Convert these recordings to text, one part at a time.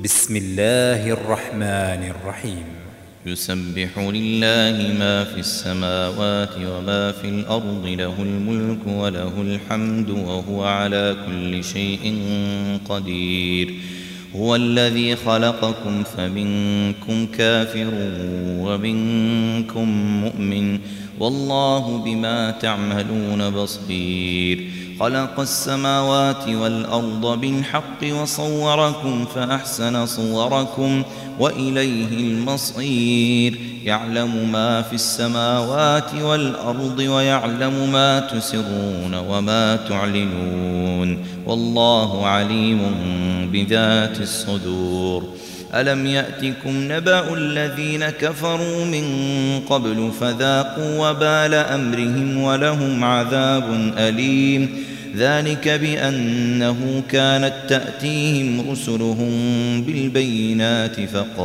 بسم الله الرحمن الرحيم. يسبح لله ما في السماوات وما في الأرض، له الملك وله الحمد وهو على كل شيء قدير. هو الذي خلقكم فمنكم كافر ومنكم مؤمن، والله بما تعملون بصير. خلق السماوات والأرض بالحق وصوركم فأحسن صوركم وإليه المصير. يعلم ما في السماوات والأرض ويعلم ما تسرون وما تعلنون، والله عليم بذات الصدور. ألم يأتكم نبأ الذين كفروا من قبل فذاقوا وبال أمرهم ولهم عذاب أليم. ذلك بأنه كانت تأتيهم رسلهم بالبينات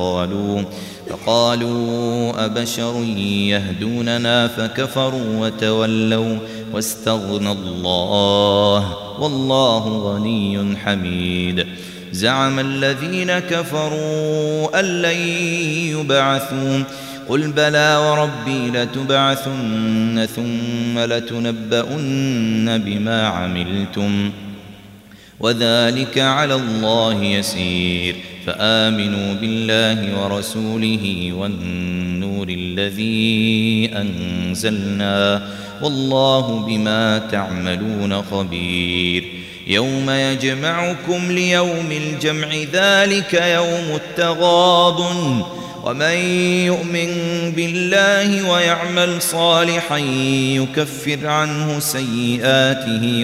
فقالوا أبشر يهدوننا فكفروا وتولوا واستغنى الله والله غني حميد. زعم الذين كفروا أن لن يبعثوا، قل بلى وربي لتبعثن ثم لتنبؤن بما عملتم وذلك على الله يسير. فآمنوا بالله ورسوله والنور الذي أنزلنا، والله بما تعملون خبير. يوم يجمعكم ليوم الجمع ذلك يوم التغابن، ومن يؤمن بالله ويعمل صالحا يكفر عنه سيئاته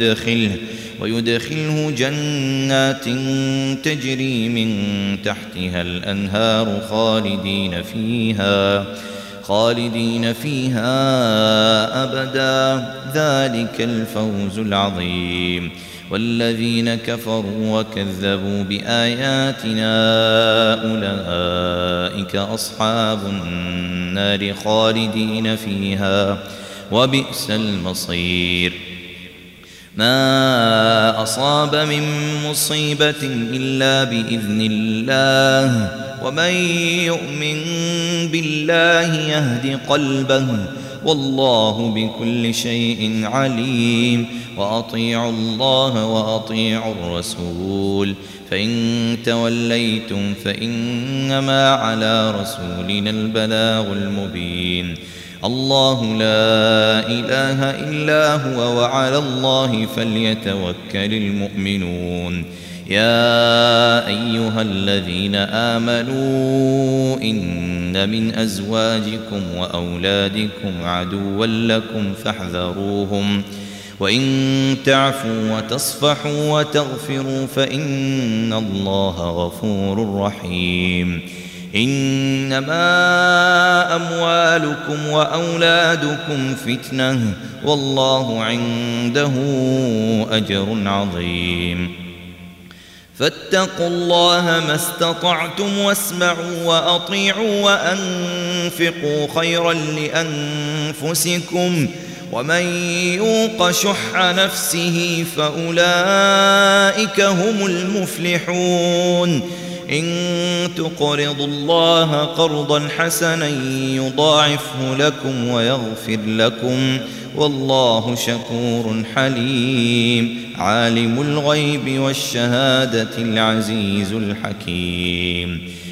ويدخله جنات تجري من تحتها الأنهار خالدين فيها أبدا، ذلك الفوز العظيم. والذين كفروا وكذبوا بآياتنا أولئك أصحاب النار خالدين فيها وبئس المصير. ما أصاب من مصيبة إلا بإذن الله، ومن يؤمن بالله يهد قلبه، والله بكل شيء عليم. وأطيعوا الله وأطيعوا الرسول، فإن توليتم فإنما على رسولنا البلاغ المبين. الله لا إله إلا هو وعلى الله فليتوكل المؤمنون. يا أيها الذين آمنوا إن من أزواجكم وأولادكم عدوا لكم فاحذروهم، وإن تعفوا وتصفحوا وتغفروا فإن الله غفور رحيم. إنما أموالكم وأولادكم فتنة، والله عنده أجر عظيم. فاتقوا الله ما استطعتم واسمعوا وأطيعوا وأنفقوا خيرا لأنفسكم، ومن يوق شح نفسه فأولئك هم المفلحون. إن تقرضوا الله قرضا حسنا يضاعفه لكم ويغفر لكم، والله شكور حليم. عالم الغيب والشهادة العزيز الحكيم.